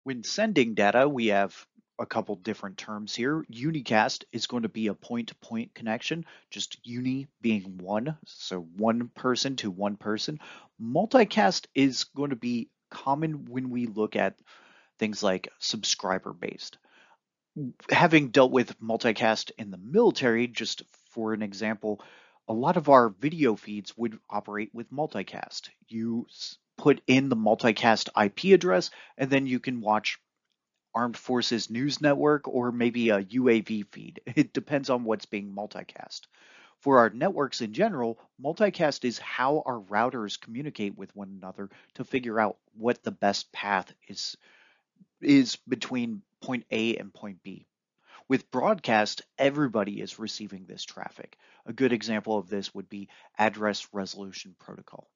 When sending data, we have a couple different terms here. Unicast is going to be a point-to-point connection, just uni being one, so one person to one person. Multicast is going to be common when we look at things like subscriber-based. Having dealt with multicast in the military, just for an example, a lot of our video feeds would operate with multicast. You put in the multicast IP address, and then you can watch Armed Forces News Network or maybe a UAV feed. It depends on what's being multicast. For our networks in general, multicast is how our routers communicate with one another to figure out what the best path is between point A and point B. With broadcast, everybody is receiving this traffic. A good example of this would be address resolution protocol.